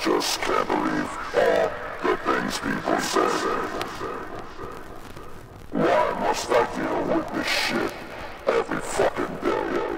just can't believe all the things people say. Why must I deal with this shit every fucking day?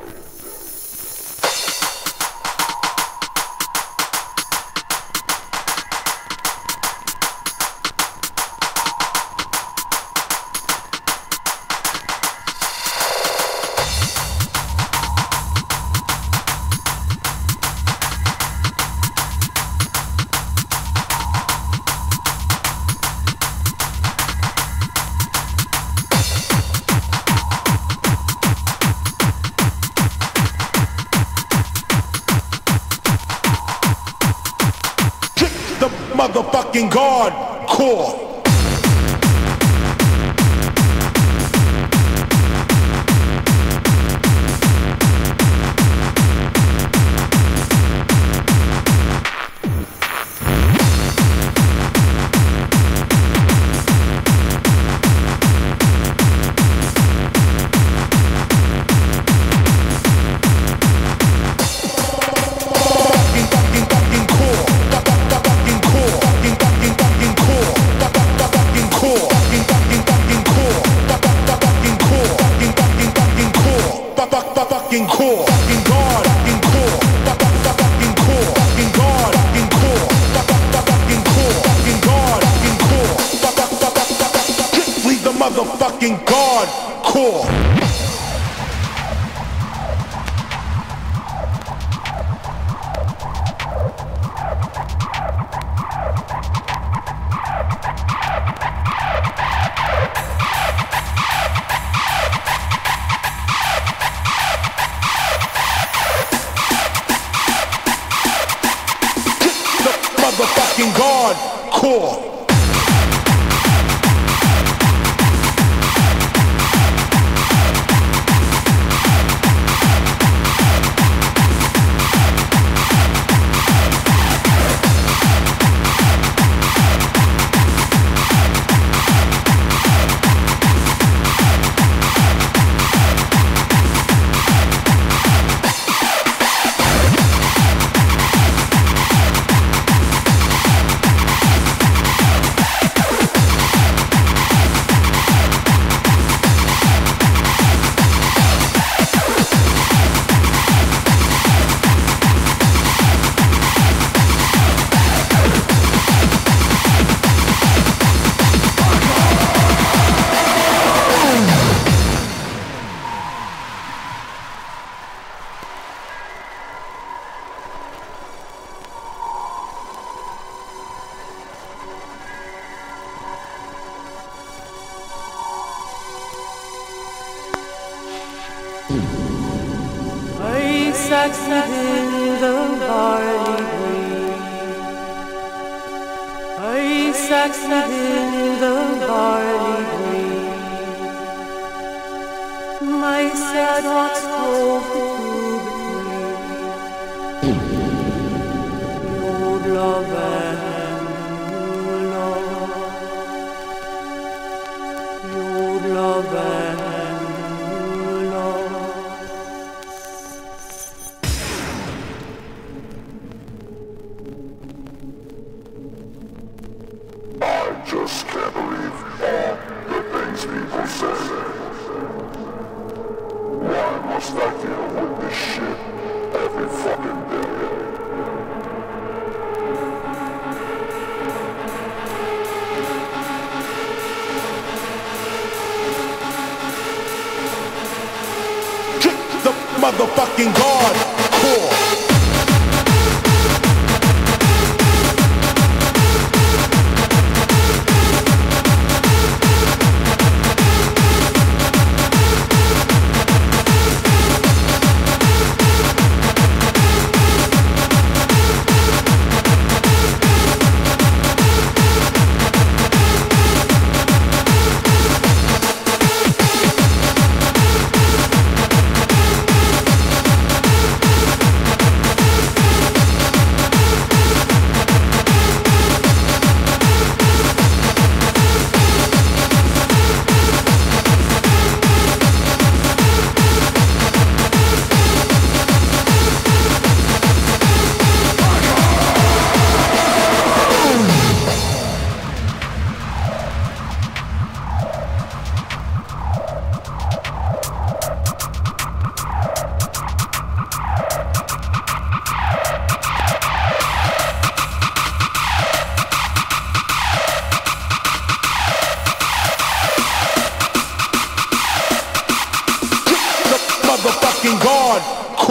Motherfucking God core. Fucking core, fucking God, fucking core, fucking core, fucking God, fucking core, fucking core, fucking God, fucking core, strictly the motherfucking God core. Motherfucking God core. In the barley green, I succeed in the barley green. My sad heart's drove between old love and new love, old love and new love. I just can't believe all the things people say. Why must I deal with this shit every fucking day? The motherfucking God core.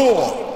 core.